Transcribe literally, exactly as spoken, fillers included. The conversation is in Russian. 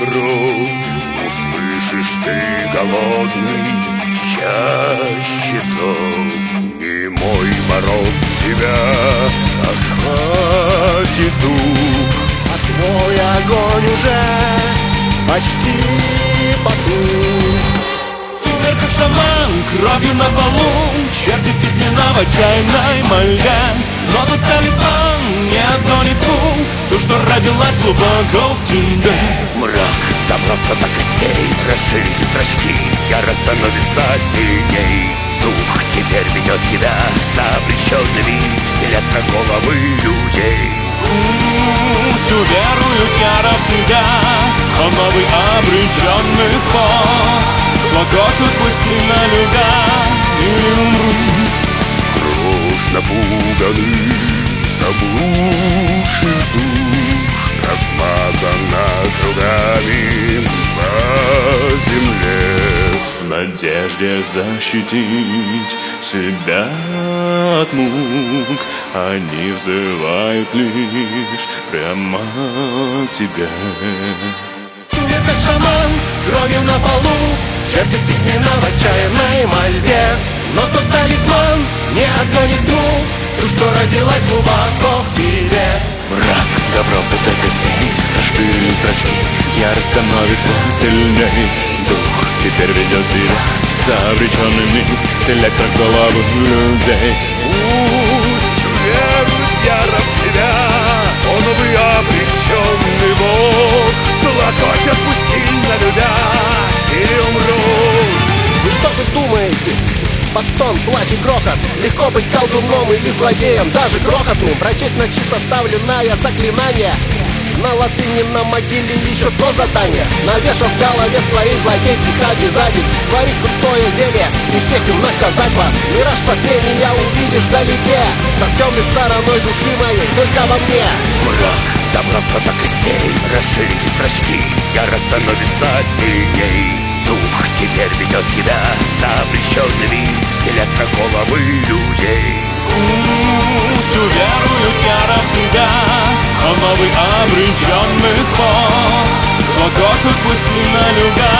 кровь. Услышишь ты голодный чаще зов. Немой мороз тебя охватит дух, а твой огонь уже почти потух. В сумерках шаман кровью на полу чертит письмена в отчаянной мольбе. Но тут талисман не отгонит тьму, ту, что родилась глубоко в тебе. Мрак до просто до костей, расширили зрачки, ярость становится сильней. Дух теперь ведет тебя с обреченными, вселясь на головы людей. Всю веруют яро в тебя, а новый обреченный бог. Клокочут пусть на любя или умрут. Кровь напуганный, заблудший дух размазана кругами по земле. В надежде защитить себя от мук они взывают лишь прямо к тебе. В сумерках шаман кровью на полу чертит письмена в отчаянной мольбе. Но тот талисман не отгонит тьму, ту, что родилась глубоко в тебе. Мрак добрался до костей, расширили зрачки, ярость становится сильней. Дух теперь ведет себя за обреченными, вселясь на головы людей. Пусть верует яро в тебя, он новый обреченный бог. Клокочет пусть сильно любя или умрут. Вы что тут думаете? Постон, плач и грохот. Легко быть колдуном или злодеем, даже крохотным. Прочесть на чисто составленное заклинание. На латыни на могиле еще то задание. Навешав в голове своих злодейских обязательств, сварить крутое зелье и всех им наказать вас. Мираж спасения увидишь вдалеке, став темной стороной души моей, только во мне. Мрак добрался до костей, расширили зрачки, ярость становится сильней. Дух теперь ведет тебя с обреченными, вселясь на головы людей. Всю веруют яро в тебя, а новый обреченный бог. Клокочут пусть на любя